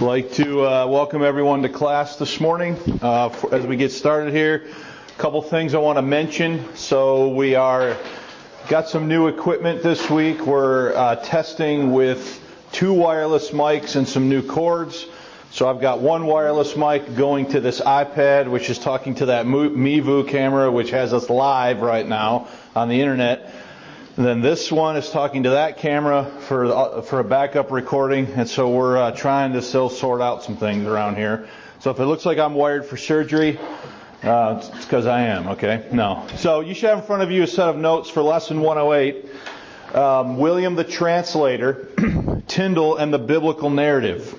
I'd like to welcome everyone to class this morning. As we get started here, a couple things I want to mention. So we got some new equipment this week. We're testing with 2 wireless mics and some new cords. So I've got one wireless mic going to this iPad, which is talking to that Mevu camera, which has us live right now on the internet. And then this one is talking to that camera for a backup recording. And so we're trying to still sort out some things around here. So if it looks like I'm wired for surgery, it's because I am, okay? No. So you should have in front of you a set of notes for Lesson 108. William the Translator, Tyndale and the Biblical Narrative.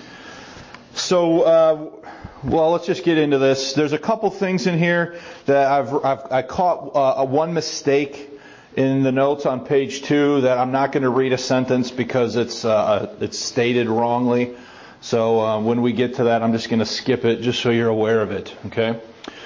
So, well, let's just get into this. There's a couple things in here that I caught one mistake in the notes on page 2 that I'm not going to read a sentence because it's stated wrongly. So when we get to that, I'm just going to skip it just so you're aware of it. Okay.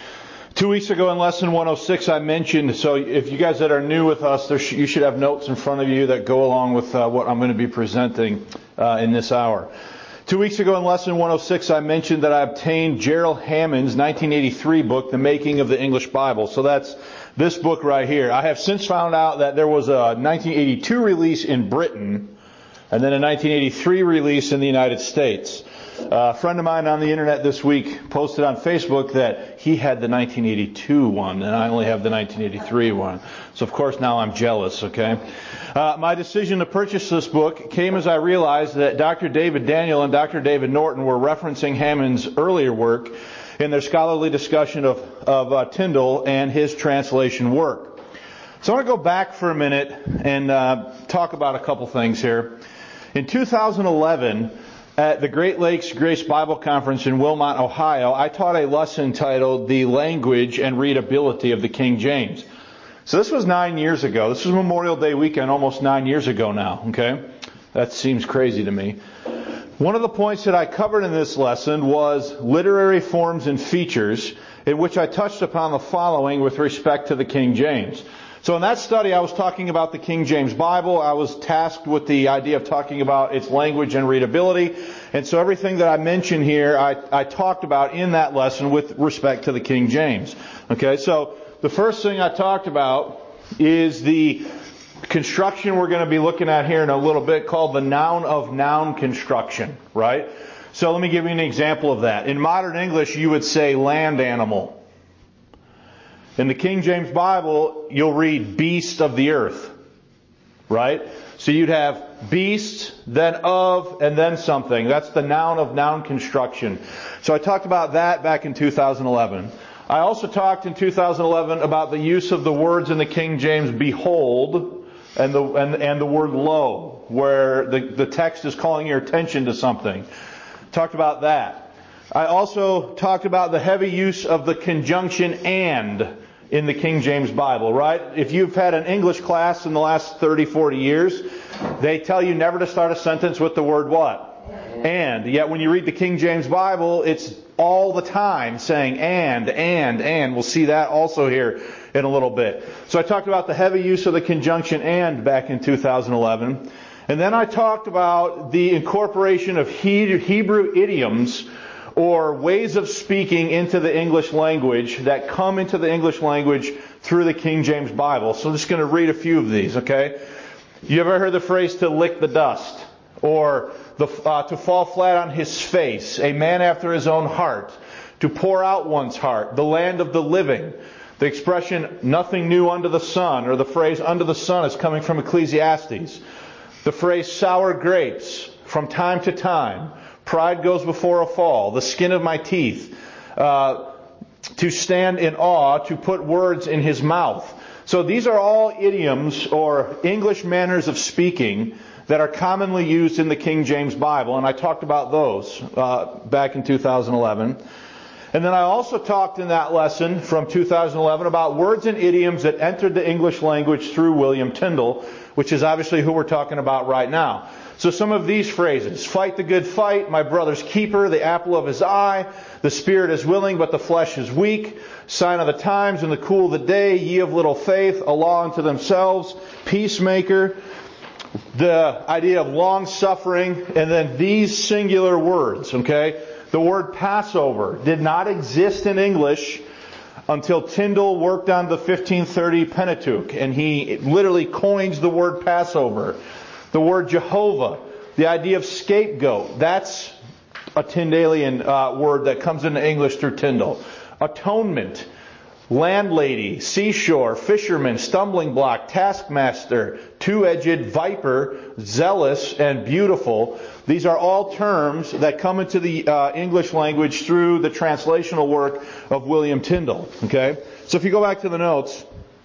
2 weeks ago in lesson 106, I mentioned. So if you guys that are new with us, you should have notes in front of you that go along with what I'm going to be presenting in this hour. 2 weeks ago in lesson 106, I mentioned that I obtained Gerald Hammond's 1983 book, The Making of the English Bible. So that's this book right here. I have since found out that there was a 1982 release in Britain and then a 1983 release in the United States. A friend of mine on the internet this week posted on Facebook that he had the 1982 one and I only have the 1983 one. So of course now I'm jealous, okay? My decision to purchase this book came as I realized that Dr. David Daniel and Dr. David Norton were referencing Hammond's earlier work in their scholarly discussion of Tyndale and his translation work. So I want to go back for a minute and talk about a couple things here. In 2011, at the Great Lakes Grace Bible Conference in Wilmot, Ohio, I taught a lesson titled The Language and Readability of the King James. So this was 9 years ago. This was Memorial Day weekend, almost 9 years ago now, okay? That seems crazy to me. One of the points that I covered in this lesson was literary forms and features, in which I touched upon the following with respect to the King James. So in that study, I was talking about the King James Bible. I was tasked with the idea of talking about its language and readability. And so everything that I mentioned here, I talked about in that lesson with respect to the King James. Okay, so the first thing I talked about is the construction we're going to be looking at here in a little bit called the noun of noun construction, right? So let me give you an example of that. In modern English, you would say land animal. In the King James Bible, you'll read beast of the earth, right? So you'd have beast, then of, and then something. That's the noun of noun construction. So I talked about that back in 2011. I also talked in 2011 about the use of the words in the King James behold and the word lo, where the text is calling your attention to something. Talked about that. I also talked about the heavy use of the conjunction and in the King James Bible, right? If you've had an English class in the last 30, 40 years, they tell you never to start a sentence with the word what? And. Yet when you read the King James Bible, it's all the time saying and. We'll see that also here in a little bit. So I talked about the heavy use of the conjunction and back in 2011. And then I talked about the incorporation of Hebrew idioms or ways of speaking into the English language that come into the English language through the King James Bible. So I'm just going to read a few of these, okay? You ever heard the phrase to lick the dust? Or to fall flat on his face, a man after his own heart, to pour out one's heart, the land of the living. The expression, nothing new under the sun, or the phrase under the sun is coming from Ecclesiastes. The phrase sour grapes, from time to time. Pride goes before a fall. The skin of my teeth. To stand in awe, to put words in his mouth. So these are all idioms or English manners of speaking that are commonly used in the King James Bible. And I talked about those back in 2011. And then I also talked in that lesson from 2011 about words and idioms that entered the English language through William Tyndale, which is obviously who we're talking about right now. So some of these phrases: fight the good fight, my brother's keeper, the apple of his eye, the spirit is willing but the flesh is weak, sign of the times and the cool of the day, ye of little faith, a law unto themselves, peacemaker, the idea of long suffering, and then these singular words, okay? The word Passover did not exist in English until Tyndale worked on the 1530 Pentateuch, and he literally coins the word Passover. The word Jehovah, the idea of scapegoat, that's a Tyndalian word that comes into English through Tyndale. Atonement, landlady, seashore, fisherman, stumbling block, taskmaster, two-edged viper, zealous, and beautiful. These are all terms that come into the English language through the translational work of William Tyndale. Okay? So if you go back to the notes,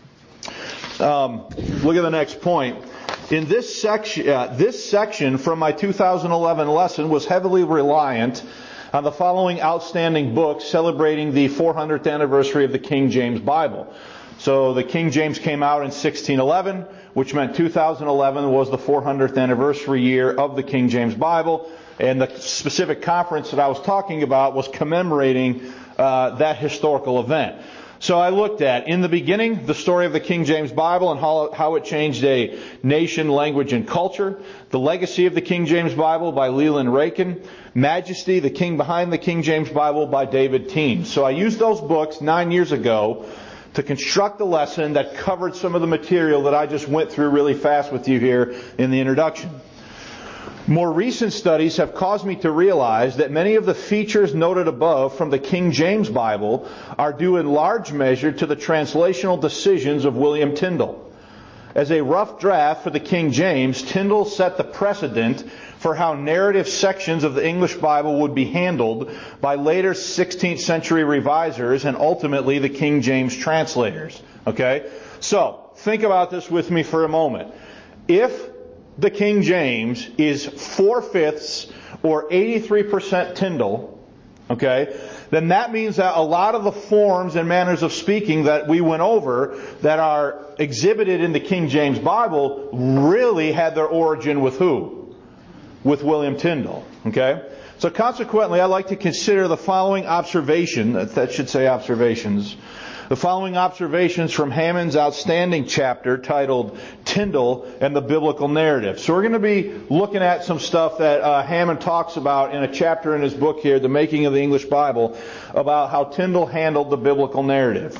look at the next point. In this section from my 2011 lesson was heavily reliant on the following outstanding books celebrating the 400th anniversary of the King James Bible. So the King James came out in 1611, which meant 2011 was the 400th anniversary year of the King James Bible. And the specific conference that I was talking about was commemorating that historical event. So I looked at, in the beginning, the story of the King James Bible and how it changed a nation, language, and culture. The Legacy of the King James Bible by Leland Rakin. Majesty, the King Behind the King James Bible by David Teens. So I used those books 9 years ago to construct a lesson that covered some of the material that I just went through really fast with you here in the introduction. More recent studies have caused me to realize that many of the features noted above from the King James Bible are due in large measure to the translational decisions of William Tyndale. As a rough draft for the King James, Tyndale set the precedent for how narrative sections of the English Bible would be handled by later 16th century revisers and ultimately the King James translators. Okay? So, think about this with me for a moment. If the King James is 4/5 or 83% Tyndale, okay, then that means that a lot of the forms and manners of speaking that we went over that are exhibited in the King James Bible really had their origin with who? With William Tyndale, okay? So consequently, I'd like to consider the following observation, that should say observations, the following observations from Hammond's outstanding chapter titled Tyndale and the Biblical Narrative. So we're going to be looking at some stuff that Hammond talks about in a chapter in his book here, The Making of the English Bible, about how Tyndale handled the biblical narrative.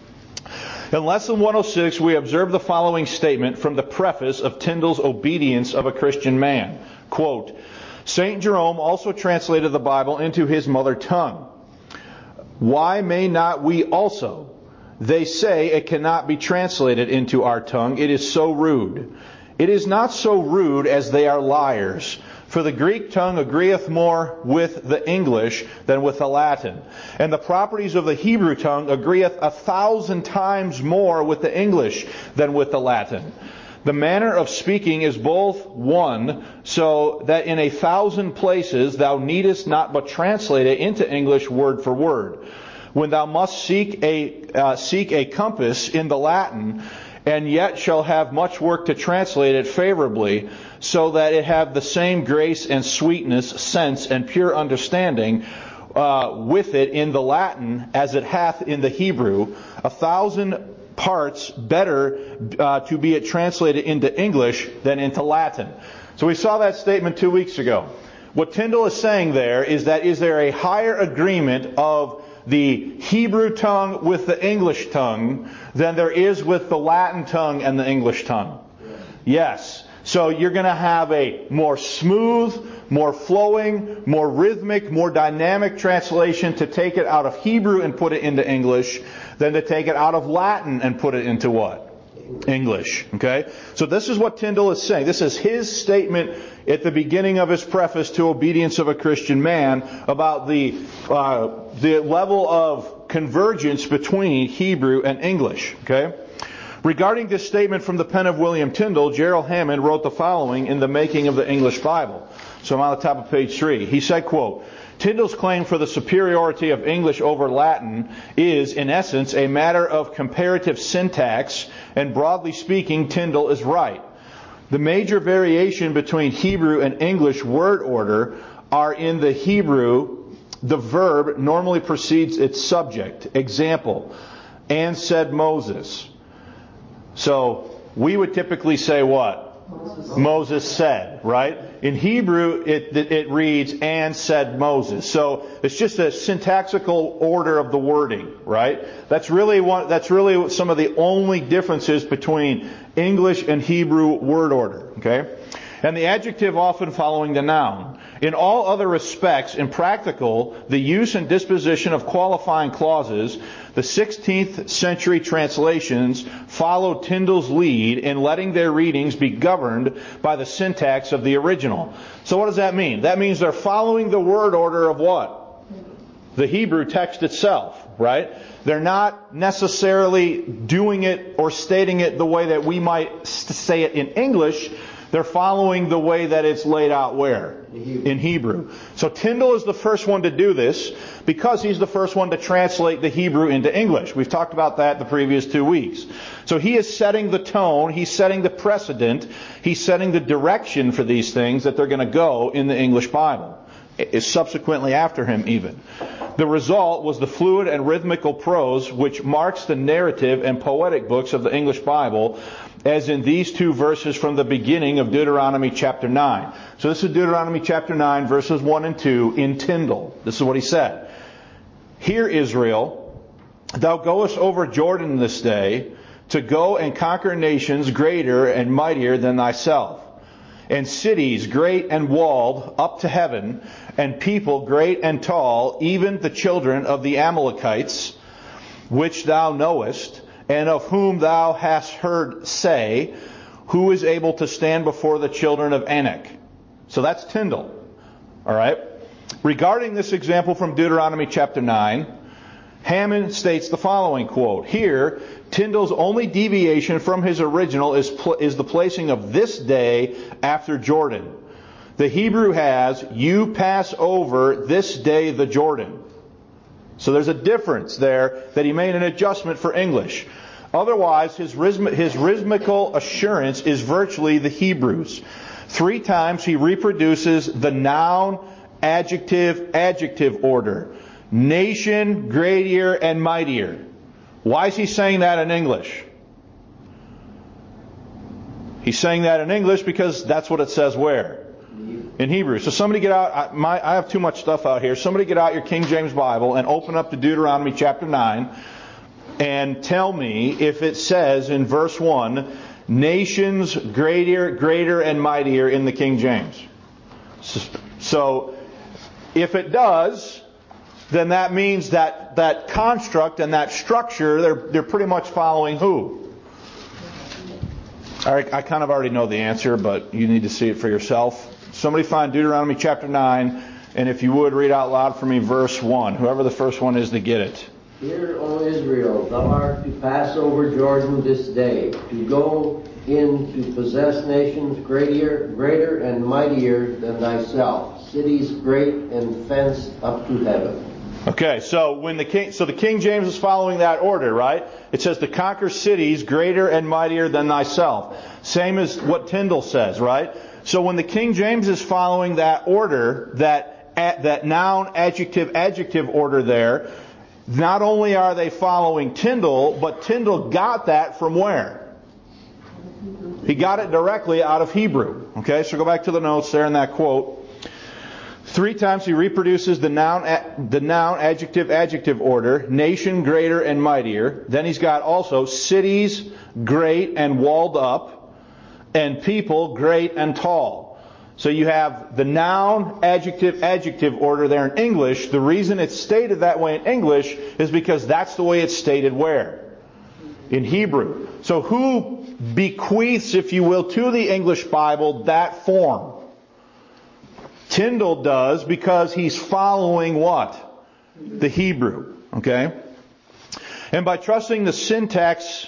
In Lesson 106, we observe the following statement from the preface of Tyndale's Obedience of a Christian Man. Quote, St. Jerome also translated the Bible into his mother tongue. Why may not we also? They say it cannot be translated into our tongue. It is so rude. It is not so rude as they are liars. For the Greek tongue agreeth more with the English than with the Latin. And the properties of the Hebrew tongue agreeth 1,000 times more with the English than with the Latin. The manner of speaking is both one, so that in 1,000 places thou needest not but translate it into English word for word. When thou must seek a compass in the Latin, and yet shall have much work to translate it favorably, so that it have the same grace and sweetness, sense, and pure understanding with it in the Latin as it hath in the Hebrew, 1,000 parts better to be it translated into English than into Latin. So we saw that statement 2 weeks ago. What Tyndale is saying there is that is there a higher agreement of the Hebrew tongue with the English tongue than there is with the Latin tongue and the English tongue? Yes. So you're going to have a more smooth, more flowing, more rhythmic, more dynamic translation to take it out of Hebrew and put it into English than to take it out of Latin and put it into what? English. Okay? So this is what Tyndale is saying. This is his statement at the beginning of his preface to Obedience of a Christian Man about the level of convergence between Hebrew and English. Okay? Regarding this statement from the pen of William Tyndale, Gerald Hammond wrote the following in The Making of the English Bible. So I'm on the top of page 3. He said, quote, Tyndale's claim for the superiority of English over Latin is, in essence, a matter of comparative syntax, and broadly speaking, Tyndale is right. The major variation between Hebrew and English word order are in the Hebrew, the verb normally precedes its subject. Example, and said Moses. So we would typically say what? Moses said, right? In Hebrew, it reads, and said Moses. So it's just a syntactical order of the wording, right? That's really some of the only differences between English and Hebrew word order, okay? And the adjective often following the noun. In all other respects, in practical, the use and disposition of qualifying clauses, the 16th century translations followed Tyndall's lead in letting their readings be governed by the syntax of the original. So what does that mean? That means they're following the word order of what? The Hebrew text itself, right? They're not necessarily doing it or stating it the way that we might say it in English. They're following the way that it's laid out where? In Hebrew. So Tyndall is the first one to do this because he's the first one to translate the Hebrew into English. We've talked about that the previous 2 weeks. So he is setting the tone, he's setting the precedent, he's setting the direction for these things that they're going to go in the English Bible. Is subsequently after him even. The result was the fluid and rhythmical prose which marks the narrative and poetic books of the English Bible, as in these 2 verses from the beginning of Deuteronomy chapter 9. So this is Deuteronomy chapter 9 verses 1 and 2 in Tyndall. This is what he said. Hear, Israel, thou goest over Jordan this day to go and conquer nations greater and mightier than thyself, and cities great and walled up to heaven, and people great and tall, even the children of the Amalekites, which thou knowest, and of whom thou hast heard say, who is able to stand before the children of Anak? So that's Tyndall. All right. Regarding this example from Deuteronomy chapter 9, Hammond states the following quote, here, Tyndall's only deviation from his original is the placing of this day after Jordan. The Hebrew has, you pass over this day the Jordan. So there's a difference there that he made an adjustment for English. Otherwise, his rhythmical assurance is virtually the Hebrew's. 3 times he reproduces the noun, adjective order. Nation, greater, and mightier. Why is he saying that in English? He's saying that in English because that's what it says where? In Hebrew. So somebody get out, I have too much stuff out here. Somebody get out your King James Bible and open up to Deuteronomy chapter 9 and tell me if it says in verse 1, nations greater and mightier in the King James. So if it does, then that means that construct and that structure, they're pretty much following who? I kind of already know the answer, but you need to see it for yourself. Somebody find Deuteronomy chapter 9, and if you would, read out loud for me verse 1. Whoever the first one is to get it. Hear, O Israel, thou art to pass over Jordan this day, to go in to possess nations greater and mightier than thyself, cities great and fenced up to heaven. Okay, so the King James is following that order, right? It says to conquer cities greater and mightier than thyself. Same as what Tyndall says, right? So when the King James is following that order, that noun, adjective order there, not only are they following Tyndall, but Tyndall got that from where? He got it directly out of Hebrew. Okay, so go back to the notes there in that quote. 3 times he reproduces the noun, adjective order, nation greater and mightier. Then he's got also cities great and walled up, and people great and tall. So you have the noun, adjective order there in English. The reason it's stated that way in English is because that's the way it's stated where? In Hebrew. So who bequeaths, if you will, to the English Bible that form? Tyndall does, because he's following what? The Hebrew. Okay? And by trusting the syntax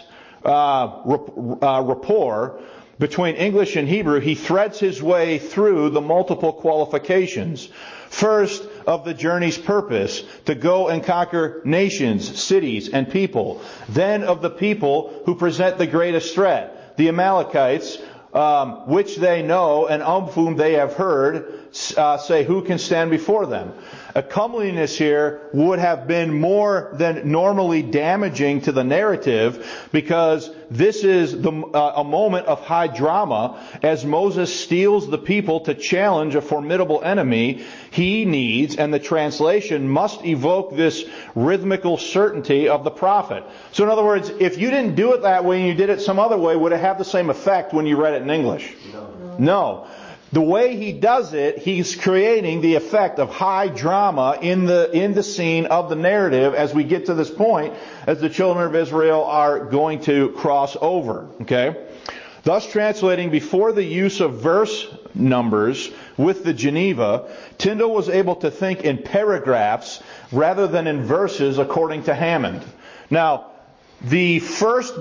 rapport between English and Hebrew, he threads his way through the multiple qualifications. First, of the journey's purpose, to go and conquer nations, cities, and people. Then of the people who present the greatest threat, the Amalekites, which they know and of whom they have heard, say, who can stand before them? A comeliness here would have been more than normally damaging to the narrative, because this is a moment of high drama as Moses steals the people to challenge a formidable enemy he needs, and the translation must evoke this rhythmical certainty of the prophet. So in other words, if you didn't do it that way and you did it some other way, would it have the same effect when you read it in English? No. The way he does it, he's creating the effect of high drama in the scene of the narrative as we get to this point, as the children of Israel are going to cross over. Okay? Thus translating before the use of verse numbers with the Geneva, Tyndale was able to think in paragraphs rather than in verses according to Hammond. Now, the first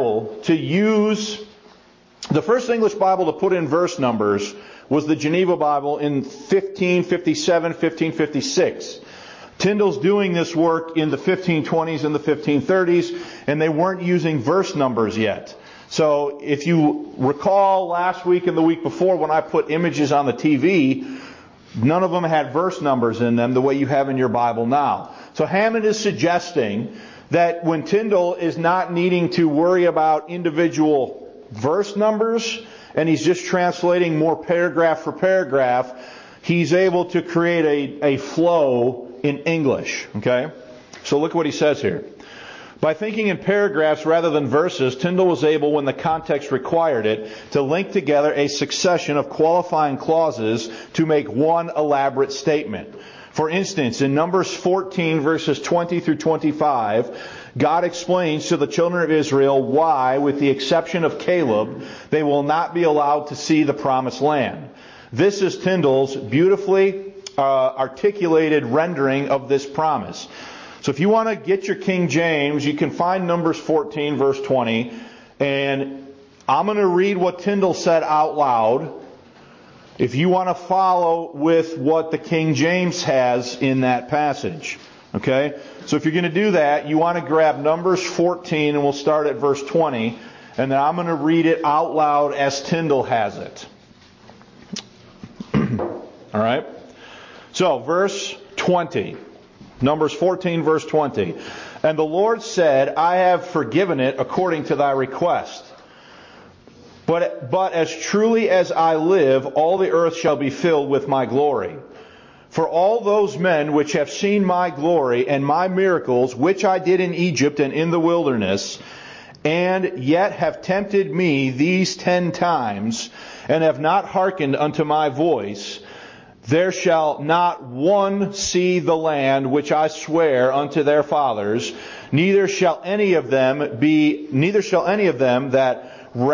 English Bible to put in verse numbers was the Geneva Bible in 1557, 1556. Tyndale's doing this work in the 1520s and the 1530s, and they weren't using verse numbers yet. So if you recall last week and the week before when I put images on the TV, none of them had verse numbers in them the way you have in your Bible now. So Hammond is suggesting that when Tyndale is not needing to worry about individual verse numbers, and he's just translating more paragraph for paragraph, he's able to create a flow in English. Okay? So look what he says here. By thinking in paragraphs rather than verses, Tyndale was able, when the context required it, to link together a succession of qualifying clauses to make one elaborate statement. For instance, in Numbers 14 verses 20 through 25, God explains to the children of Israel why, with the exception of Caleb, they will not be allowed to see the promised land. This is Tyndale's beautifully articulated rendering of this promise. So if you want to get your King James, you can find Numbers 14 verse 20, and I'm going to read what Tyndale said out loud. If you want to follow with what the King James has in that passage. Okay? So if you're going to do that, you want to grab Numbers 14, and we'll start at verse 20, and then I'm going to read it out loud as Tyndale has it. Alright? So, verse 20. Numbers 14, verse 20. And the Lord said, I have forgiven it according to thy request. But as truly as I live, all the earth shall be filled with my glory. For all those men which have seen my glory and my miracles, which I did in Egypt and in the wilderness, and yet have tempted me these 10 times, and have not hearkened unto my voice, there shall not one see the land which I swear unto their fathers, neither shall any of them that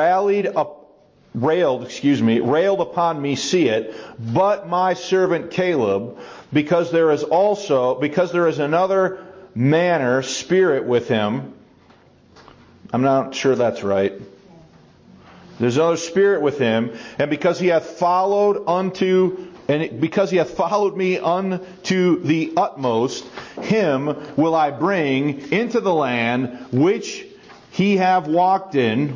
railed upon me see it, but my servant Caleb, because there is another manner spirit with him. I'm not sure that's right. There's another spirit with him, and because he hath followed me unto the utmost, him will I bring into the land which he hath walked in,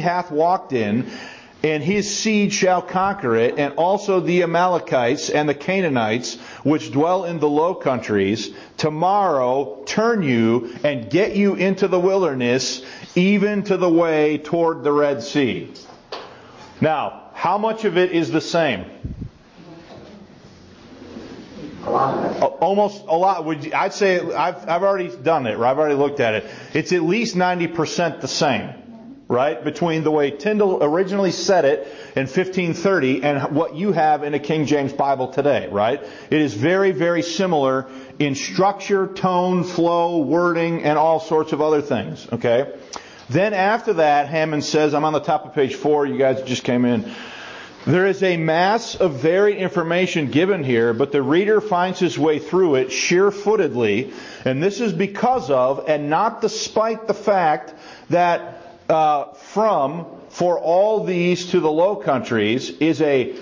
and his seed shall conquer it, and also the Amalekites and the Canaanites, which dwell in the low countries. Tomorrow turn you and get you into the wilderness, even to the way toward the Red Sea. Now, how much of it is the same? A lot. Almost a lot. I'd say I've already done it, or I've already looked at it. It's at least 90% the same, right? Between the way Tyndale originally said it in 1530 and what you have in a King James Bible today, right? It is very, very similar in structure, tone, flow, wording, and all sorts of other things, okay? Then after that, Hammond says, I'm on the top of page 4, you guys just came in. There is a mass of varied information given here, but the reader finds his way through it sheer-footedly, and this is because of, and not despite the fact that for all these to the Low Countries is in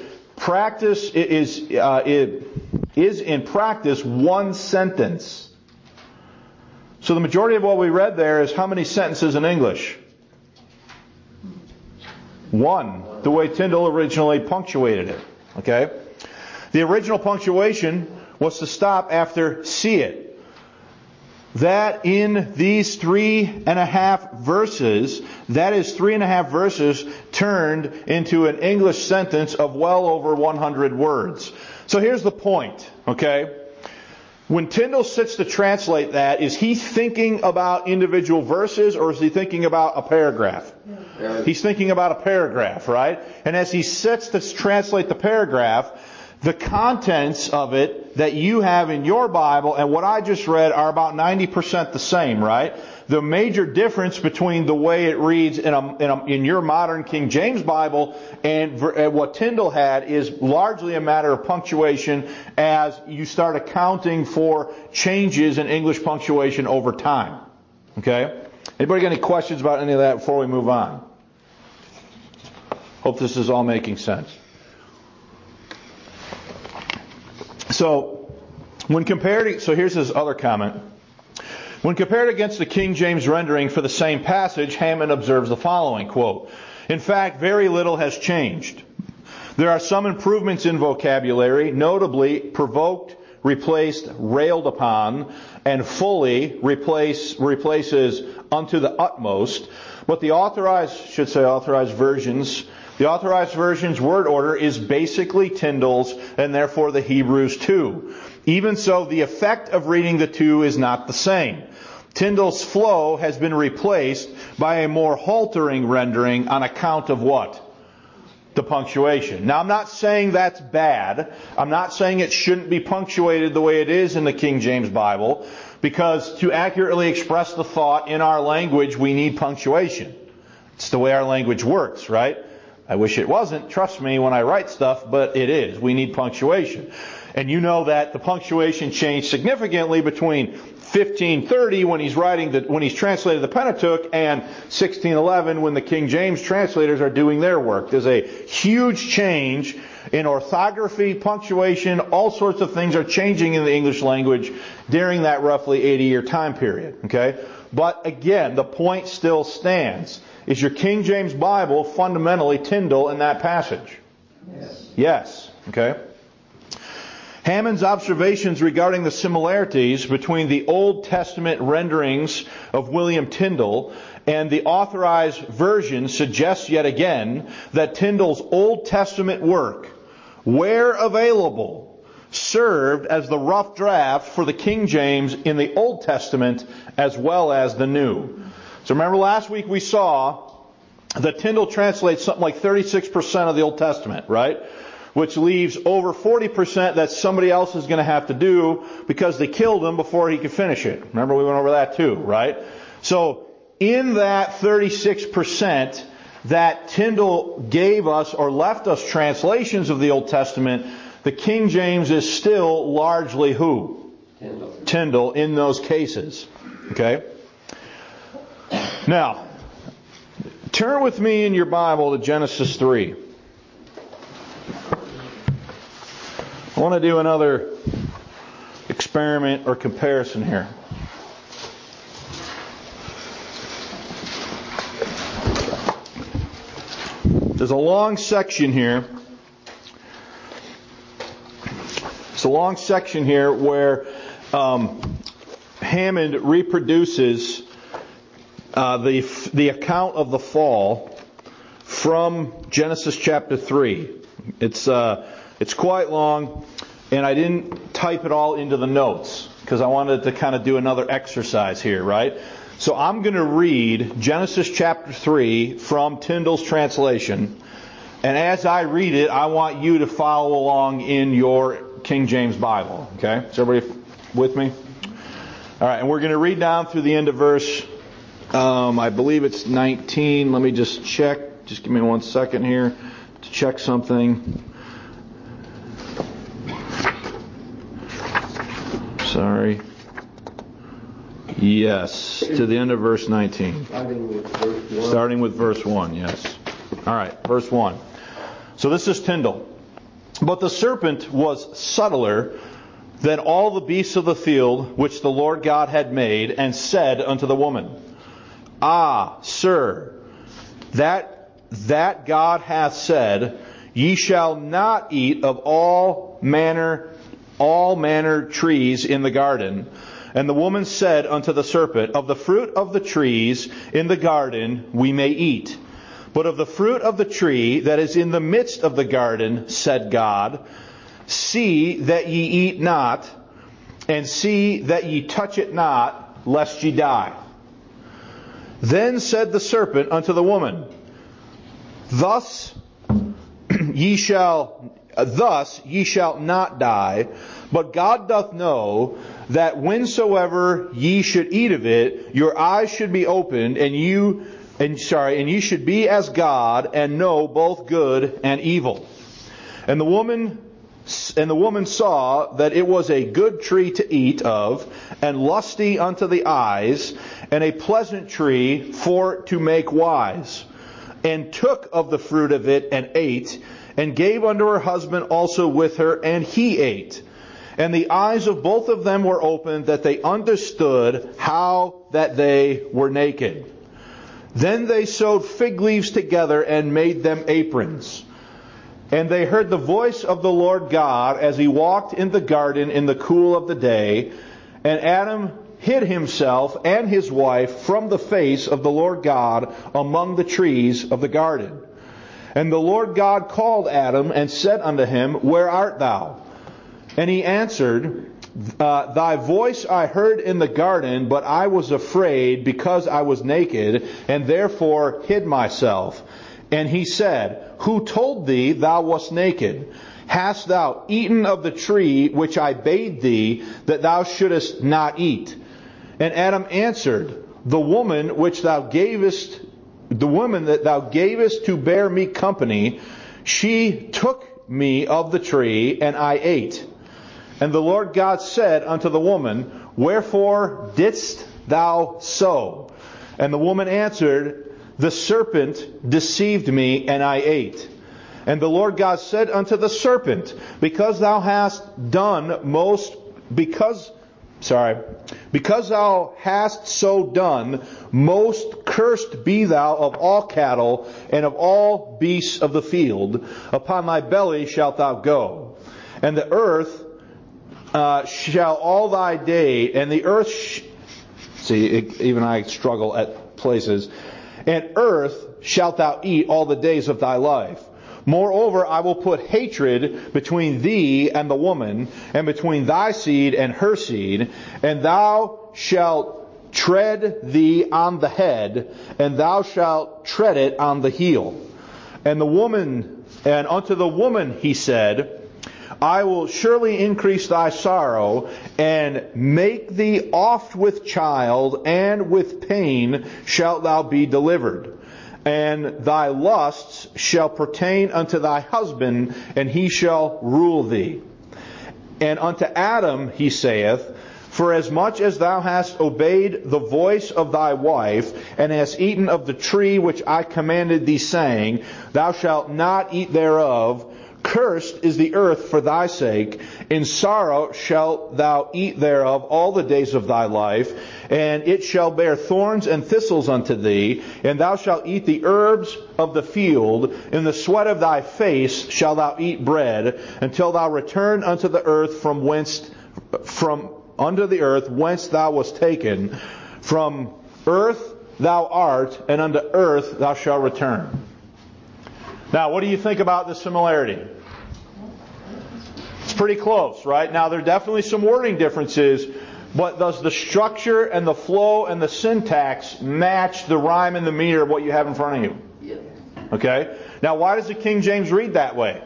practice one sentence. So the majority of what we read there is how many sentences in English? One, the way Tyndale originally punctuated it. Okay? The original punctuation was to stop after see it. that in these 3.5 verses, that is 3.5 verses turned into an English sentence of well over 100 words. So here's the point, okay? When Tyndale sits to translate that, is he thinking about individual verses or is he thinking about a paragraph? He's thinking about a paragraph, right? And as he sits to translate the paragraph, the contents of it that you have in your Bible and what I just read are about 90% the same, right? The major difference between the way it reads in your modern King James Bible and what Tyndale had is largely a matter of punctuation as you start accounting for changes in English punctuation over time. Okay? Anybody got any questions about any of that before we move on? Hope this is all making sense. So here's his other comment. When compared against the King James rendering for the same passage, Hammond observes the following, quote, "In fact, very little has changed. There are some improvements in vocabulary, notably provoked, replaced, railed upon, and fully replaces unto the utmost. But the authorized version's word order is basically Tyndale's and therefore the Hebrews too. Even so, the effect of reading the two is not the same. Tyndale's flow has been replaced by a more haltering rendering on account of what? The punctuation. Now, I'm not saying that's bad. I'm not saying it shouldn't be punctuated the way it is in the King James Bible, because to accurately express the thought in our language, we need punctuation. It's the way our language works, right? I wish it wasn't, trust me, when I write stuff, but it is. We need punctuation. And you know that the punctuation changed significantly between 1530 when he's translated the Pentateuch and 1611 when the King James translators are doing their work. There's a huge change in orthography, punctuation, all sorts of things are changing in the English language during that roughly 80-year time period. Okay? But again, the point still stands. Is your King James Bible fundamentally Tyndale in that passage? Yes. Yes. Okay? Hammond's observations regarding the similarities between the Old Testament renderings of William Tyndale and the authorized version suggests yet again that Tyndale's Old Testament work, where available, served as the rough draft for the King James in the Old Testament as well as the New. So remember last week we saw that Tyndale translates something like 36% of the Old Testament, right? Which leaves over 40% that somebody else is going to have to do because they killed him before he could finish it. Remember we went over that too, right? So in that 36% that Tyndale gave us or left us translations of the Old Testament, the King James is still largely who? Tyndale in those cases. Okay? Now, turn with me in your Bible to Genesis 3. I want to do another experiment or comparison here. There's a long section here. It's a long section here where Hammond reproduces the account of the fall from Genesis chapter 3. It's quite long, and I didn't type it all into the notes because I wanted to kind of do another exercise here, right? So I'm going to read Genesis chapter 3 from Tyndale's translation, and as I read it, I want you to follow along in your King James Bible. Okay? Is everybody with me? All right, and we're going to read down through the end of verse, I believe it's 19. Let me just check. Just give me 1 second here to check something. Sorry. Yes, to the end of verse 19. Starting with verse 1, yes. All right, verse 1. So this is Tyndale. But the serpent was subtler than all the beasts of the field which the Lord God had made, and said unto the woman, Ah, sir, that God hath said, Ye shall not eat of all manner trees in the garden. And the woman said unto the serpent, Of the fruit of the trees in the garden we may eat. But of the fruit of the tree that is in the midst of the garden, said God, See that ye eat not, and see that ye touch it not, lest ye die. Then said the serpent unto the woman, Thus ye shall not die, but God doth know that whensoever ye should eat of it, your eyes should be opened, and ye should be as God, and know both good and evil. And the woman saw that it was a good tree to eat of, and lusty unto the eyes, and a pleasant tree for to make wise, and took of the fruit of it, and ate, and gave unto her husband also with her, and he ate. And the eyes of both of them were opened, that they understood how that they were naked. Then they sewed fig leaves together and made them aprons. And they heard the voice of the Lord God as he walked in the garden in the cool of the day. And Adam hid himself and his wife from the face of the Lord God among the trees of the garden. And the Lord God called Adam and said unto him, Where art thou? And he answered, Thy voice I heard in the garden, but I was afraid because I was naked, and therefore hid myself. And he said, Who told thee thou wast naked? Hast thou eaten of the tree which I bade thee that thou shouldest not eat? And Adam answered, The woman that thou gavest to bear me company, she took me of the tree, and I ate. And the Lord God said unto the woman, Wherefore didst thou so? And the woman answered, The serpent deceived me, and I ate. And the Lord God said unto the serpent, Because thou hast so done, most cursed be thou of all cattle and of all beasts of the field. Upon thy belly shalt thou go. And the earth shall all thy day, and the earth... even I struggle at places. And earth shalt thou eat all the days of thy life. Moreover, I will put hatred between thee and the woman, and between thy seed and her seed, and thou shalt tread thee on the head, and thou shalt tread it on the heel. And unto the woman he said, I will surely increase thy sorrow, and make thee oft with child, and with pain shalt thou be delivered. And thy lusts shall pertain unto thy husband, and he shall rule thee. And unto Adam he saith, For as much as thou hast obeyed the voice of thy wife, and hast eaten of the tree which I commanded thee, saying, Thou shalt not eat thereof, cursed is the earth for thy sake. In sorrow shalt thou eat thereof all the days of thy life, and it shall bear thorns and thistles unto thee, and thou shalt eat the herbs of the field. In the sweat of thy face shalt thou eat bread, until thou return unto the earth unto the earth whence thou wast taken. From earth thou art, and unto earth thou shalt return. Now, what do you think about this similarity? It's pretty close, right? Now, there are definitely some wording differences, but does the structure and the flow and the syntax match the rhyme and the meter of what you have in front of you? Yes. Okay? Now, why does the King James read that way?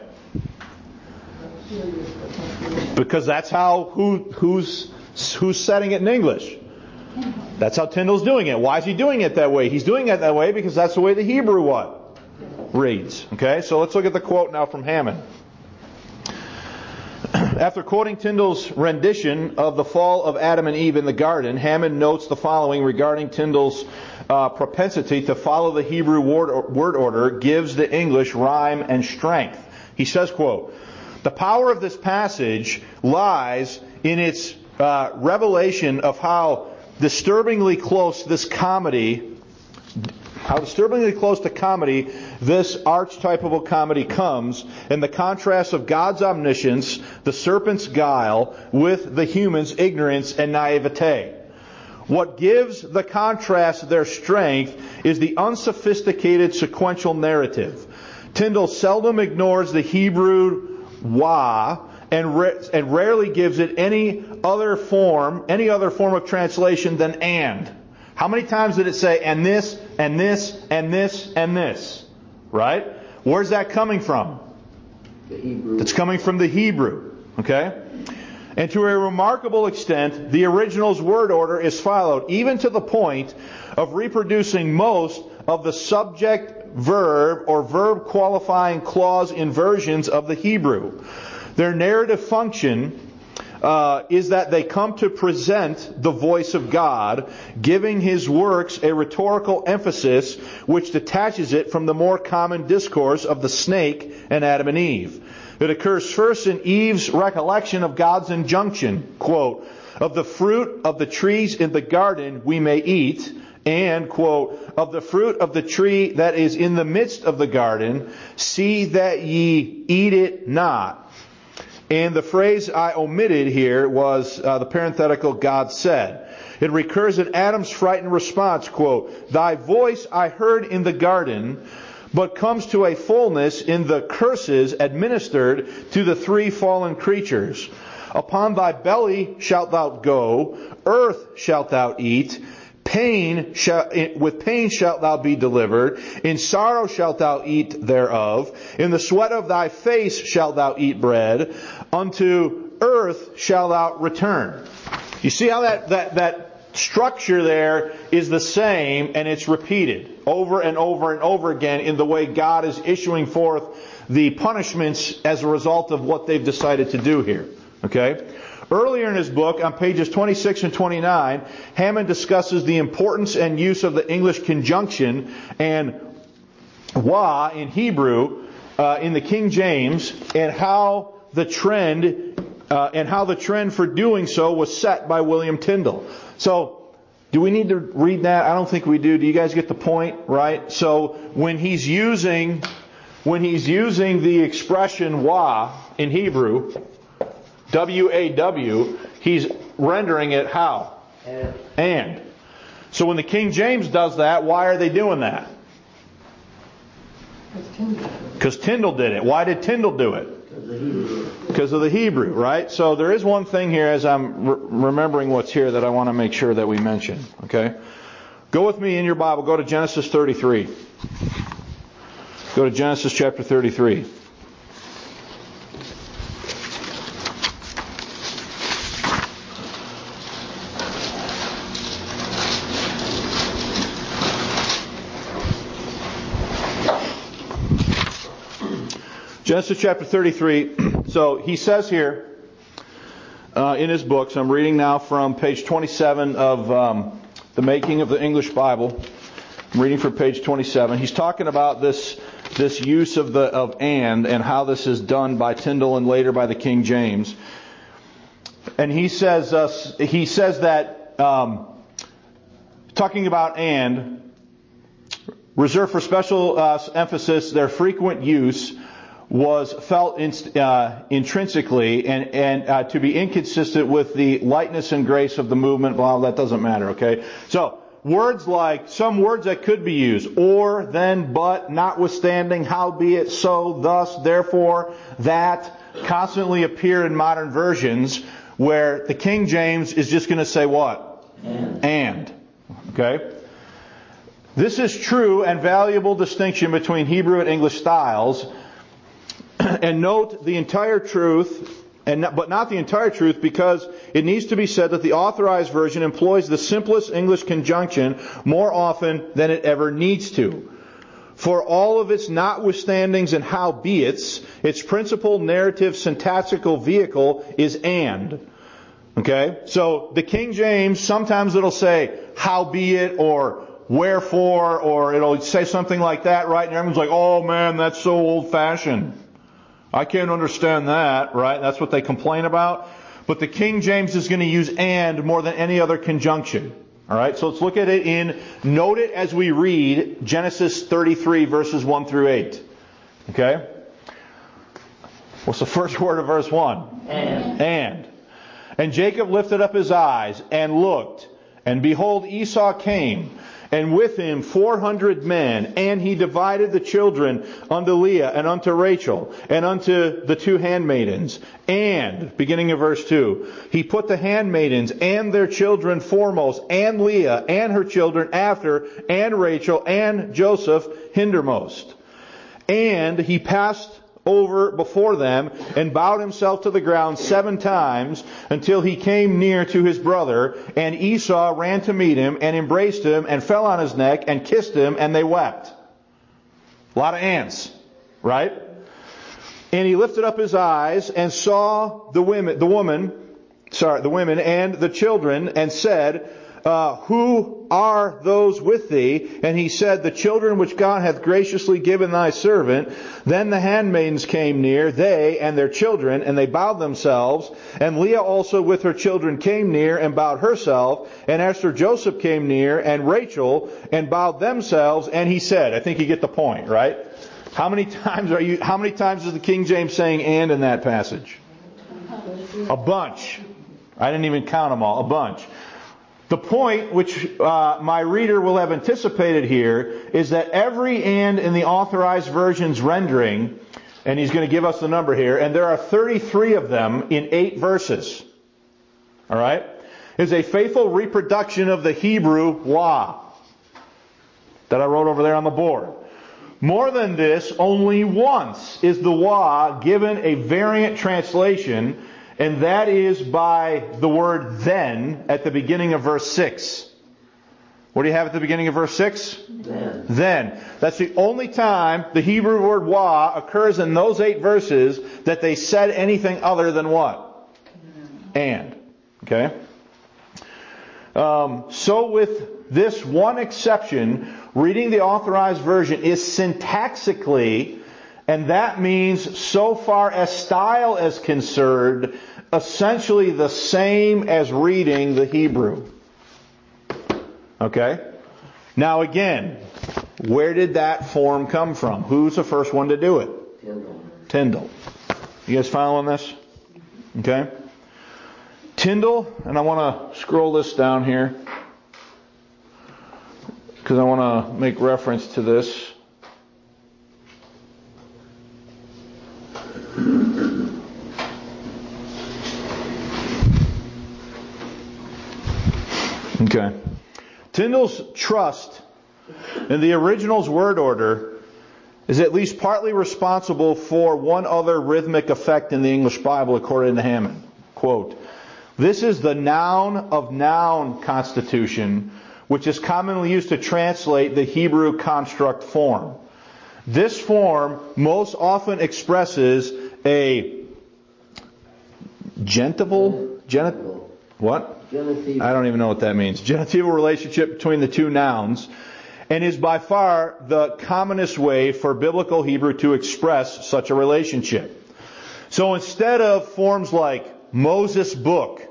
Because that's how who's setting it in English. That's how Tyndale's doing it. Why is he doing it that way? He's doing it that way because that's the way the Hebrew reads. Okay, so let's look at the quote now from Hammond. After quoting Tyndale's rendition of the fall of Adam and Eve in the garden, Hammond notes the following regarding Tyndale's propensity to follow the Hebrew word order gives the English rhyme and strength. He says, quote, The power of this passage lies in its revelation of how disturbingly close this comedy how disturbingly close to comedy this archetypal comedy comes in the contrast of God's omniscience, the serpent's guile, with the human's ignorance and naivete. What gives the contrast their strength is the unsophisticated sequential narrative. Tyndale seldom ignores the Hebrew wa and rarely gives it any other form of translation than and. How many times did it say and this, and this, and this, and this? Right? Where's that coming from? The Hebrew. It's coming from the Hebrew. Okay? And to a remarkable extent, the original's word order is followed, even to the point of reproducing most of the subject-verb or verb-qualifying clause inversions of the Hebrew. Their narrative function is that they come to present the voice of God, giving His works a rhetorical emphasis which detaches it from the more common discourse of the snake and Adam and Eve. It occurs first in Eve's recollection of God's injunction, quote, "Of the fruit of the trees in the garden we may eat," and, quote, "Of the fruit of the tree that is in the midst of the garden, see that ye eat it not." And the phrase I omitted here was the parenthetical God said. It recurs in Adam's frightened response, quote, "Thy voice I heard in the garden," but comes to a fullness in the curses administered to the three fallen creatures. "Upon thy belly shalt thou go, earth shalt thou eat, with pain shalt thou be delivered, in sorrow shalt thou eat thereof, in the sweat of thy face shalt thou eat bread, unto earth shalt thou return." You see how that structure there is the same, and it's repeated over and over and over again in the way God is issuing forth the punishments as a result of what they've decided to do here. Okay? Earlier in his book, on pages 26 and 29, Hammond discusses the importance and use of the English conjunction and wa in Hebrew in the King James, and how the trend for doing so was set by William Tyndale. So, do we need to read that? I don't think we do. Do you guys get the point, right? So, when he's using the expression wa in Hebrew, W-A-W, he's rendering it how? And. So when the King James does that, why are they doing that? Because Tyndale did it. Why did Tyndale do it? Because of the Hebrew, right? So there is one thing here as I'm remembering what's here that I want to make sure that we mention. Okay? Go with me in your Bible. Go to Genesis 33. Go to Genesis chapter 33. Genesis chapter 33. So he says here in his books, I'm reading now from page 27 of The Making of the English Bible. I'm reading from page 27. He's talking about this use of and how this is done by Tyndale and later by the King James. And he says that talking about and, reserved for special emphasis, their frequent use was felt intrinsically and to be inconsistent with the lightness and grace of the movement. Blah, that doesn't matter, okay? So, words like, some words that could be used, or, then, but, notwithstanding, howbeit, so, thus, therefore, that, constantly appear in modern versions where the King James is just going to say what? And. Okay? This is true and valuable distinction between Hebrew and English styles. And note the entire truth, but not the entire truth, because it needs to be said that the Authorized Version employs the simplest English conjunction more often than it ever needs to. For all of its notwithstandings and howbeits, its principal narrative syntactical vehicle is and. Okay? So the King James, sometimes it'll say howbeit or wherefore, or it'll say something like that, right? And everyone's like, oh man, that's so old-fashioned. I can't understand that, right? That's what they complain about. But the King James is going to use and more than any other conjunction. All right, so let's look at it note it as we read Genesis 33 verses 1 through 8. Okay? What's the first word of verse 1? And. And Jacob lifted up his eyes and looked, and behold, Esau came, and with him 400 men, and he divided the children unto Leah and unto Rachel, and unto the 2 handmaidens. And, beginning of verse 2, he put the handmaidens and their children foremost, and Leah and her children after, and Rachel and Joseph hindermost. And he passed over before them and bowed himself to the ground 7 times until he came near to his brother. And Esau ran to meet him and embraced him and fell on his neck and kissed him, and they wept. A lot of ants, right? And he lifted up his eyes and saw the women and the children, and said, who are those with thee? And he said, the children which God hath graciously given thy servant. Then the handmaidens came near, they and their children, and they bowed themselves. And Leah also with her children came near and bowed herself. And after Joseph came near, and Rachel, and bowed themselves. And he said, I think you get the point, right? How many times is the King James saying "and" in that passage? A bunch. I didn't even count them all. A bunch. The point which my reader will have anticipated here is that every "and" in the Authorized Version's rendering, and he's going to give us the number here, and there are 33 of them in 8 verses. Alright? Is a faithful reproduction of the Hebrew "wa" that I wrote over there on the board. More than this, only once is the "wa" given a variant translation, and that is by the word "then" at the beginning of verse 6. What do you have at the beginning of verse 6? Then. That's the only time the Hebrew word "wa" occurs in those 8 verses that they said anything other than what? And. Okay? So with this one exception, reading the Authorized Version is syntaxically, and that means so far as style is concerned, essentially the same as reading the Hebrew. Okay? Now again, where did that form come from? Who's the first one to do it? Tyndale. You guys following this? Okay? Tyndale, and I want to scroll this down here because I want to make reference to this. Okay. Tyndale's trust in the original's word order is at least partly responsible for one other rhythmic effect in the English Bible, according to Hammond. Quote, "This is the noun of noun constitution, which is commonly used to translate the Hebrew construct form. This form most often expresses a what? Genitival. I don't even know what that means. Genitival relationship between the 2 nouns, and is by far the commonest way for biblical Hebrew to express such a relationship. So instead of forms like Moses' book,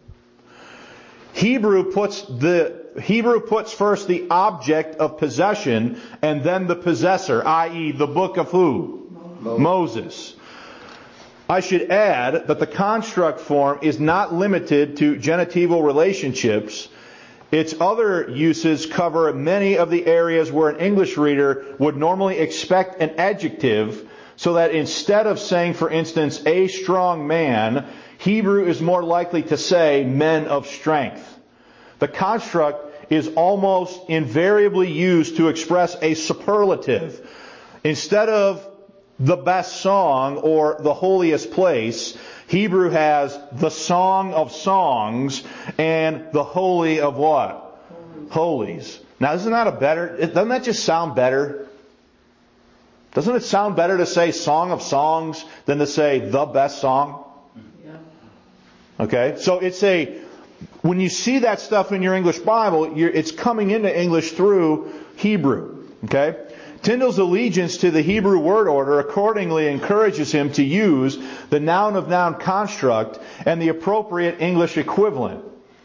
Hebrew puts first the object of possession and then the possessor, i.e. the book of who? Moses. I should add that the construct form is not limited to genitival relationships. Its other uses cover many of the areas where an English reader would normally expect an adjective, so that instead of saying, for instance, a strong man, Hebrew is more likely to say men of strength. The construct is almost invariably used to express a superlative. Instead of the best song or the holiest place, Hebrew has the song of songs and the holy of what? Holies. Now doesn't that just sound better? Doesn't it sound better to say song of songs than to say the best song? Okay, so when you see that stuff in your English Bible, it's coming into English through Hebrew. Okay? Tyndale's allegiance to the Hebrew word order accordingly encourages him to use the noun of noun construct and the appropriate English equivalent.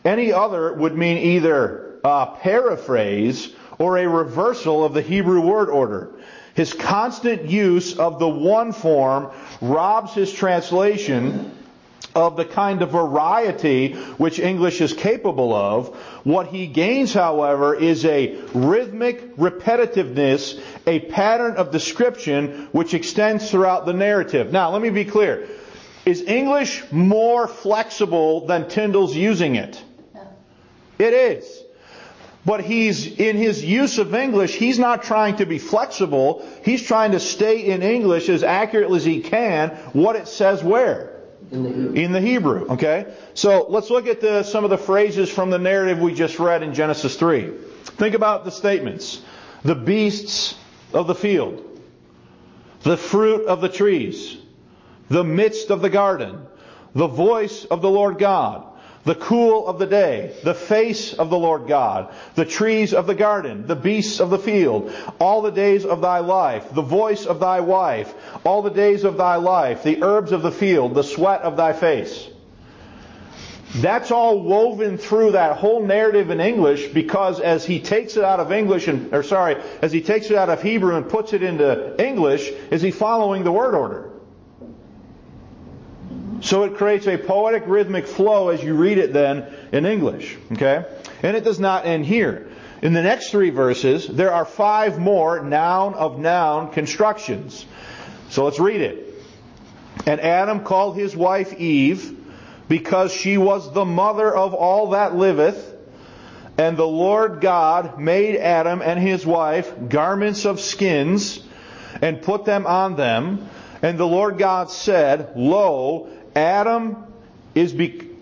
Any other would mean either a paraphrase or a reversal of the Hebrew word order. His constant use of the one form robs his translation of the kind of variety which English is capable of. What he gains, however, is a rhythmic repetitiveness, a pattern of description which extends throughout the narrative. Now, let me be clear. Is English more flexible than Tyndale's using it? It is. But in his use of English, he's not trying to be flexible. He's trying to state in English as accurately as he can what it says where? In the Hebrew. Okay? So let's look at some of the phrases from the narrative we just read in Genesis 3. Think about the statements. The beasts of the field. The fruit of the trees. The midst of the garden. The voice of the Lord God. The cool of the day, the face of the Lord God, the trees of the garden, the beasts of the field, all the days of thy life, the voice of thy wife, all the days of thy life, the herbs of the field, the sweat of thy face. That's all woven through that whole narrative in English, because as he takes it out of as he takes it out of Hebrew and puts it into English, is he following the word order? So it creates a poetic rhythmic flow as you read it then in English. Okay? And it does not end here. In the next 3 verses, there are 5 more noun of noun constructions. So let's read it. And Adam called his wife Eve, because she was the mother of all that liveth. And the Lord God made Adam and his wife garments of skins, and put them on them. And the Lord God said, Lo, Adam is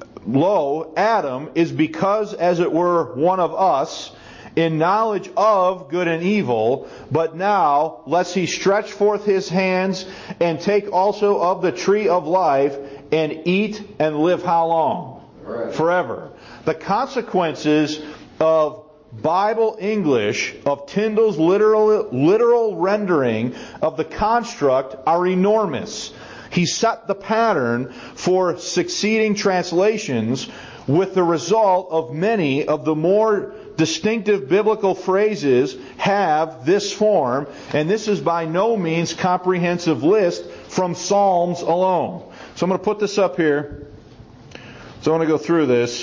because, as it were, one of us, in knowledge of good and evil. But now, lest he stretch forth his hands, and take also of the tree of life, and eat and live how long? Forever. The consequences of Bible English, of Tyndale's literal rendering of the construct, are enormous. He set the pattern for succeeding translations, with the result of many of the more distinctive biblical phrases have this form, and this is by no means comprehensive list from Psalms alone. So I'm going to put this up here. So I want to go through this.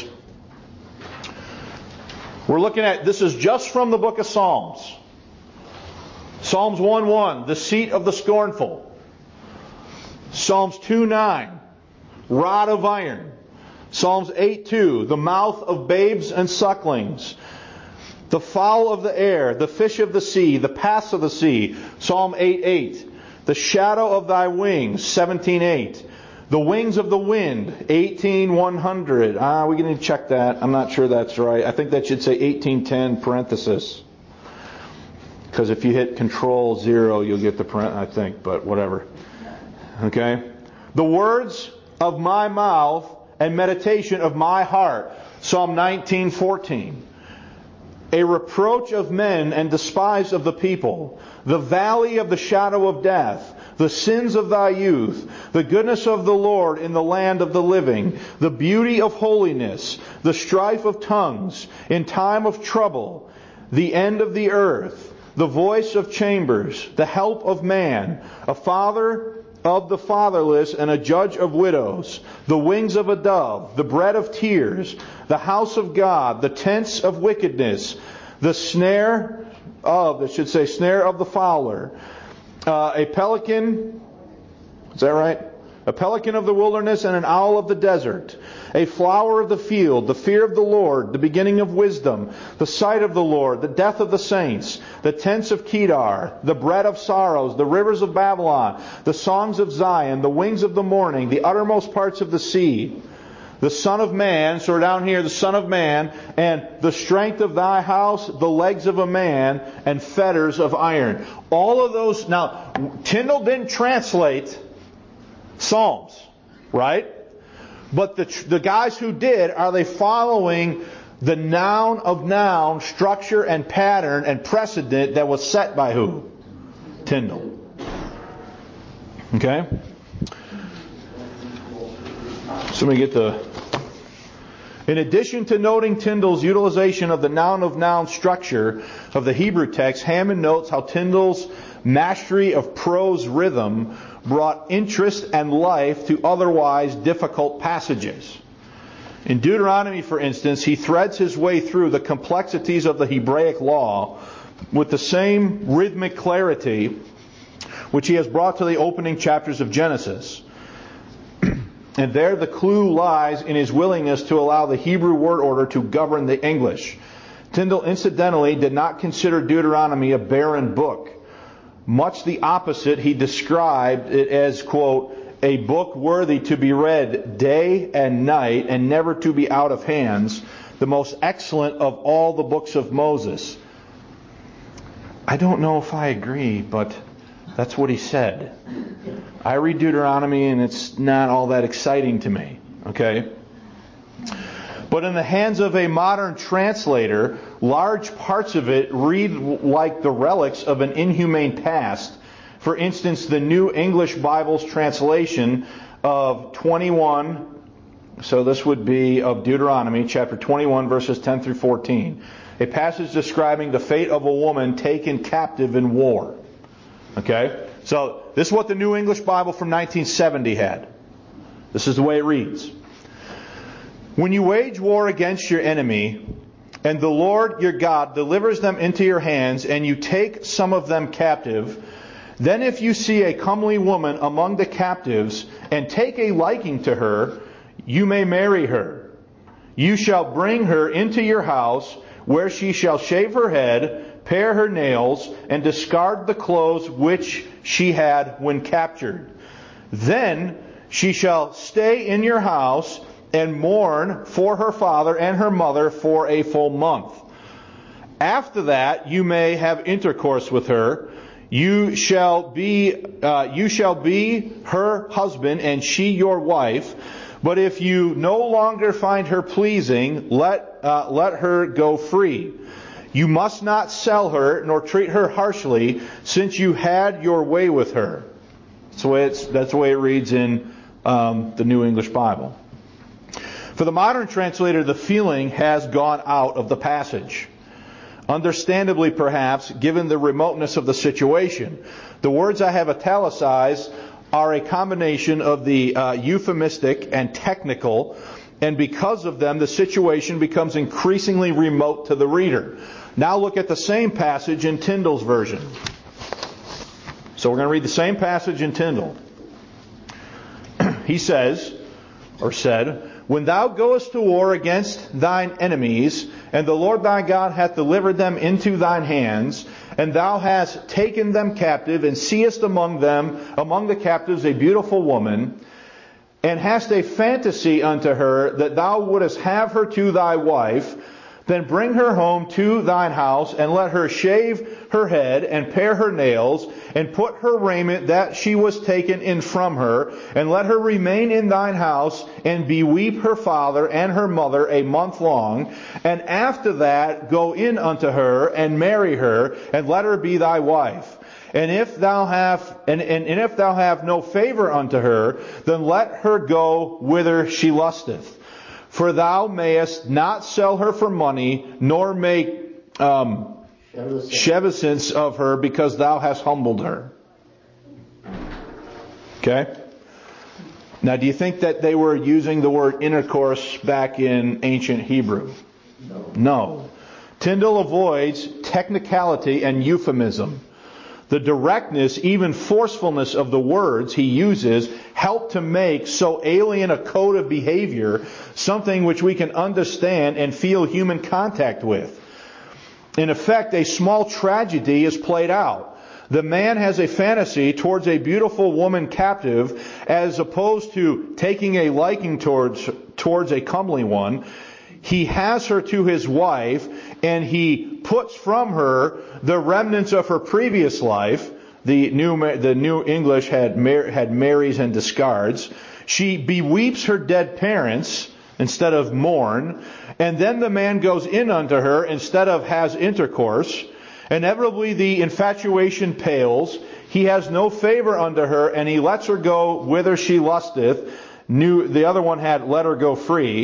We're looking at, this is just from the book of Psalms. Psalms 1:1, the seat of the scornful. Psalms 2:9, rod of iron. Psalms 8:2, the mouth of babes and sucklings. The fowl of the air, the fish of the sea, the paths of the sea. Psalm 8:8, the shadow of thy wings. 17:8, the wings of the wind. 18:100. We need to check that. I'm not sure that's right. I think that should say 18:10 parenthesis. Because if you hit Control-0, you'll get the I think, but whatever. Okay? The words of my mouth and meditation of my heart. Psalm 19:14. A reproach of men and despise of the people. The valley of the shadow of death. The sins of thy youth. The goodness of the Lord in the land of the living. The beauty of holiness. The strife of tongues. In time of trouble. The end of the earth. The voice of chambers. The help of man. A father of the fatherless, and a judge of widows, the wings of a dove, the bread of tears, the house of God, the tents of wickedness, the snare of the fowler, a pelican, is that right? A pelican of the wilderness and an owl of the desert, a flower of the field, the fear of the Lord, the beginning of wisdom, the sight of the Lord, the death of the saints, the tents of Kedar, the bread of sorrows, the rivers of Babylon, the songs of Zion, the wings of the morning, the uttermost parts of the sea, the Son of Man, so we're down here, the Son of Man, and the strength of thy house, the legs of a man, and fetters of iron. All of those, now, Tyndale didn't translate Psalms, right? But the guys who did, are they following the noun of noun structure and pattern and precedent that was set by who? Tyndale. Okay? So let me get In addition to noting Tyndall's utilization of the noun-of-noun structure of the Hebrew text, Hammond notes how Tyndall's mastery of prose rhythm brought interest and life to otherwise difficult passages. In Deuteronomy, for instance, he threads his way through the complexities of the Hebraic law with the same rhythmic clarity which he has brought to the opening chapters of Genesis. And there the clue lies in his willingness to allow the Hebrew word order to govern the English. Tyndall incidentally did not consider Deuteronomy a barren book. Much the opposite, he described it as, quote, a book worthy to be read day and night and never to be out of hands, the most excellent of all the books of Moses. I don't know if I agree, but that's what he said. I read Deuteronomy and it's not all that exciting to me. Okay? But in the hands of a modern translator, large parts of it read like the relics of an inhumane past. For instance, the New English Bible's translation of 21, so this would be of Deuteronomy, chapter 21, verses 10 through 14. A passage describing the fate of a woman taken captive in war. Okay? So, this is what the New English Bible from 1970 had. This is the way it reads. When you wage war against your enemy, and the Lord your God delivers them into your hands, and you take some of them captive, then if you see a comely woman among the captives, and take a liking to her, you may marry her. You shall bring her into your house, where she shall shave her head, pare her nails, and discard the clothes which she had when captured. Then she shall stay in your house and mourn for her father and her mother for a full month. After that, you may have intercourse with her. You shall be her husband and she your wife. But if you no longer find her pleasing, let her go free. You must not sell her nor treat her harshly, since you had your way with her. That's the way it reads in the New English Bible. For the modern translator, the feeling has gone out of the passage. Understandably, perhaps, given the remoteness of the situation. The words I have italicized are a combination of the euphemistic and technical, and because of them, the situation becomes increasingly remote to the reader. Now look at the same passage in Tyndall's version. So we're going to read the same passage in Tyndall. He says, or said, when thou goest to war against thine enemies, and the Lord thy God hath delivered them into thine hands, and thou hast taken them captive, and seest among the captives, a beautiful woman, and hast a fantasy unto her that thou wouldest have her to thy wife, then bring her home to thine house, and let her shave her head, and pare her nails, and put her raiment that she was taken in from her, and let her remain in thine house, and beweep her father and her mother a month long, and after that go in unto her, and marry her, and let her be thy wife. And if thou have no favor unto her, then let her go whither she lusteth. For thou mayest not sell her for money, nor make chevisance of her, because thou hast humbled her. Okay? Now, do you think that they were using the word intercourse back in ancient Hebrew? No. Tyndall avoids technicality and euphemism. The directness, even forcefulness of the words he uses help to make so alien a code of behavior something which we can understand and feel human contact with. In effect, a small tragedy is played out. The man has a fantasy towards a beautiful woman captive, as opposed to taking a liking towards a comely one. He has her to his wife, and he puts from her the remnants of her previous life. The New English had marries and discards. She beweeps her dead parents instead of mourn. And then the man goes in unto her instead of has intercourse. Inevitably the infatuation pales. He has no favor unto her, and he lets her go whither she lusteth. The other one had let her go free.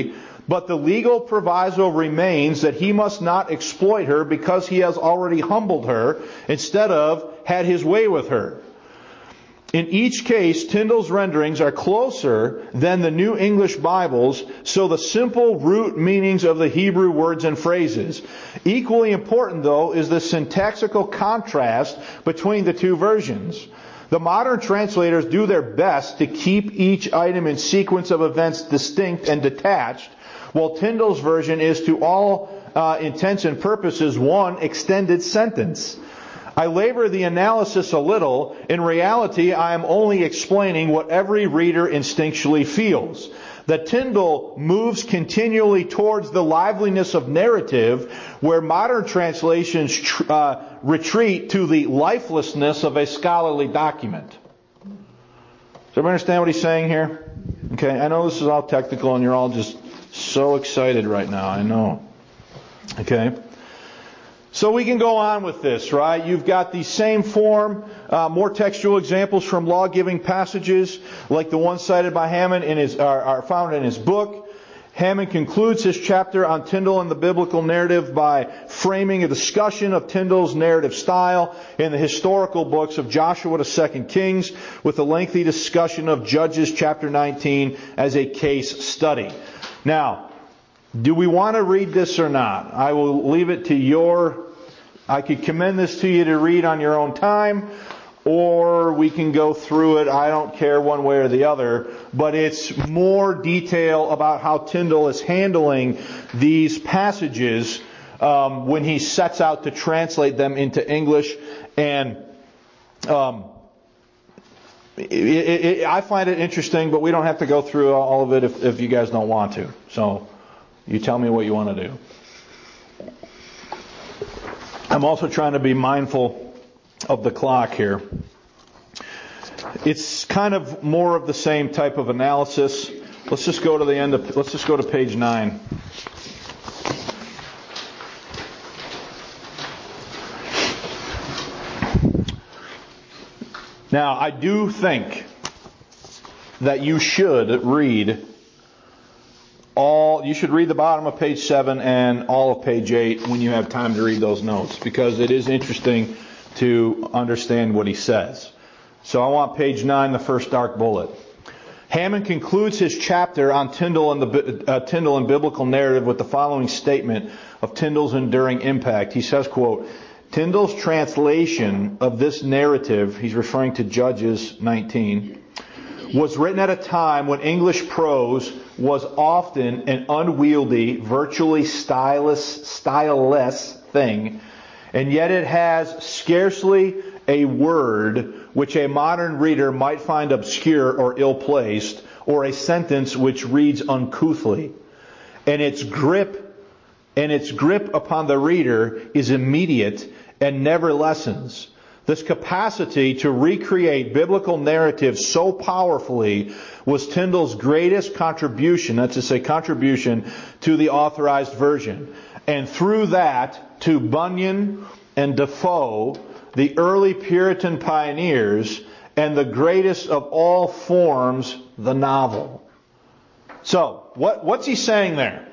But the legal proviso remains that he must not exploit her because he has already humbled her instead of had his way with her. In each case, Tyndale's renderings are closer than the New English Bibles, so the simple root meanings of the Hebrew words and phrases. Equally important, though, is the syntactical contrast between the two versions. The modern translators do their best to keep each item in sequence of events distinct and detached, while Tyndale's version is to all intents and purposes one extended sentence. I labor the analysis a little. In reality, I am only explaining what every reader instinctually feels. That Tyndale moves continually towards the liveliness of narrative, where modern translations retreat to the lifelessness of a scholarly document. Does everybody understand what he's saying here? Okay, I know this is all technical and you're all just so excited right now, I know. Okay. So we can go on with this, right? You've got the same form, more textual examples from law-giving passages, like the one cited by Hammond are found in his book. Hammond concludes his chapter on Tyndale and the biblical narrative by framing a discussion of Tyndale's narrative style in the historical books of Joshua to 2 Kings, with a lengthy discussion of Judges chapter 19 as a case study. Now, do we want to read this or not? I will leave it to I could commend this to you to read on your own time, or we can go through it. I don't care one way or the other, but it's more detail about how Tyndale is handling these passages when he sets out to translate them into English. And I find it interesting, but we don't have to go through all of it if you guys don't want to. So you tell me what you want to do. I'm also trying to be mindful of the clock here. It's kind of more of the same type of analysis. Let's just go to the end let's just go to page 9. Now, I do think that you should read the bottom of page 7 and all of page 8 when you have time to read those notes, because it is interesting to understand what he says. So I want page 9, the first dark bullet. Hammond concludes his chapter on Tyndale and biblical narrative with the following statement of Tyndale's enduring impact. He says, quote, Tyndale's translation of this narrative, he's referring to Judges 19, was written at a time when English prose was often an unwieldy, virtually styleless thing, and yet it has scarcely a word which a modern reader might find obscure or ill-placed, or a sentence which reads uncouthly. And its grip upon the reader is immediate and never lessens. This capacity to recreate biblical narrative so powerfully was Tyndale's greatest contribution, that's to say contribution, to the authorized version. And through that, to Bunyan and Defoe, the early Puritan pioneers, and the greatest of all forms, the novel. So, what's he saying there?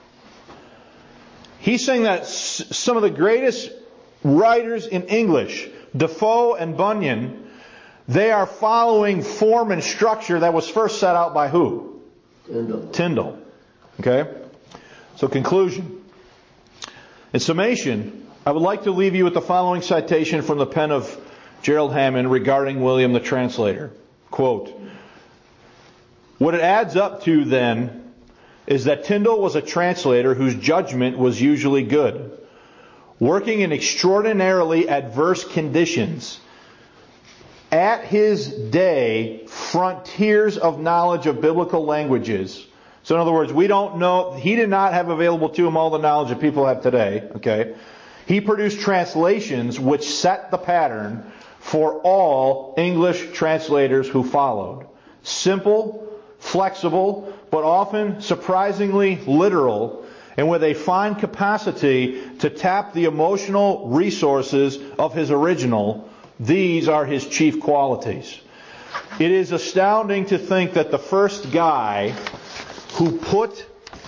He's saying that some of the greatest writers in English, Defoe and Bunyan, they are following form and structure that was first set out by who? Tyndale. Okay? So conclusion. In summation, I would like to leave you with the following citation from the pen of Gerald Hammond regarding William the Translator. Quote, what it adds up to then is that Tyndale was a translator whose judgment was usually good, working in extraordinarily adverse conditions. At his day, frontiers of knowledge of biblical languages. So in other words, we don't know, he did not have available to him all the knowledge that people have today. Okay, he produced translations which set the pattern for all English translators who followed. Simple, flexible, but often surprisingly literal, and with a fine capacity to tap the emotional resources of his original. These are his chief qualities. It is astounding to think that the first guy who put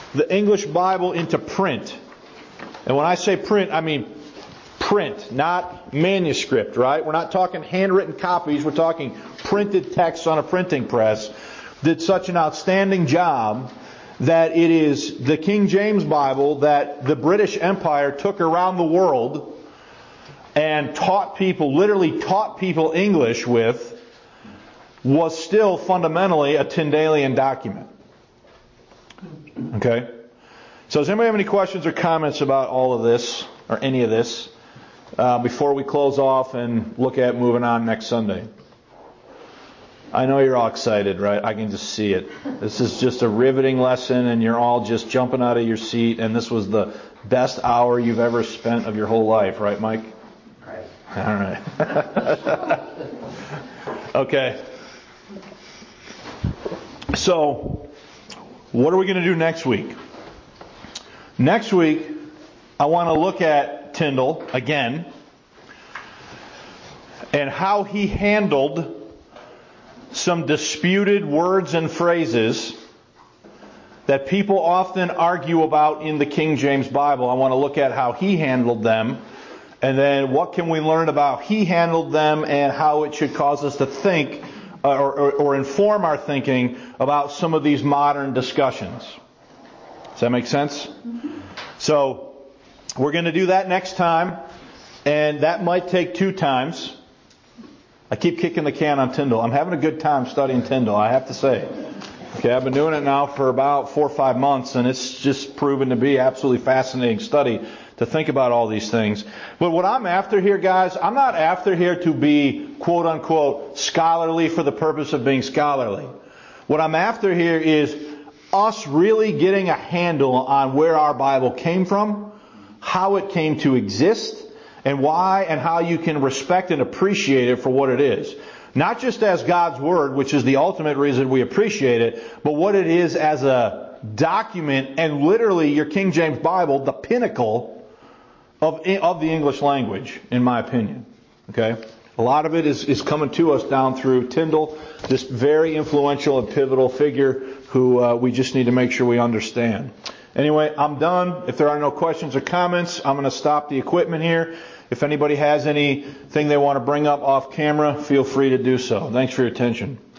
the English Bible into print. And when I say print, I mean print, not manuscript, right? We're not talking handwritten copies. We're talking printed text on a printing press. Did such an outstanding job that it is the King James Bible that the British Empire took around the world and taught people, literally taught people English with, was still fundamentally a Tyndalian document. Okay? So does anybody have any questions or comments about all of this, or any of this, before we close off and look at moving on next Sunday? I know you're all excited, right? I can just see it. This is just a riveting lesson, and you're all just jumping out of your seat, and this was the best hour you've ever spent of your whole life, right, Mike? Right. All right. Okay. So, what are we going to do next week? Next week, I want to look at Tyndale again and how he handled some disputed words and phrases that people often argue about in the King James Bible. I want to look at how he handled them, and then what can we learn about he handled them and how it should cause us to think or inform our thinking about some of these modern discussions. Does that make sense? So, we're going to do that next time, and that might take 2 times. I keep kicking the can on Tyndale. I'm having a good time studying Tyndale, I have to say. Okay, I've been doing it now for about 4 or 5 months, and it's just proven to be absolutely fascinating study to think about all these things. But what I'm after here, guys, I'm not after here to be, quote unquote, scholarly for the purpose of being scholarly. What I'm after here is us really getting a handle on where our Bible came from, how it came to exist, and why and how you can respect and appreciate it for what it is. Not just as God's Word, which is the ultimate reason we appreciate it, but what it is as a document and literally your King James Bible, the pinnacle of the English language, in my opinion. Okay? A lot of it is coming to us down through Tyndale, this very influential and pivotal figure who we just need to make sure we understand. Anyway, I'm done. If there are no questions or comments, I'm going to stop the equipment here. If anybody has anything they want to bring up off camera, feel free to do so. Thanks for your attention.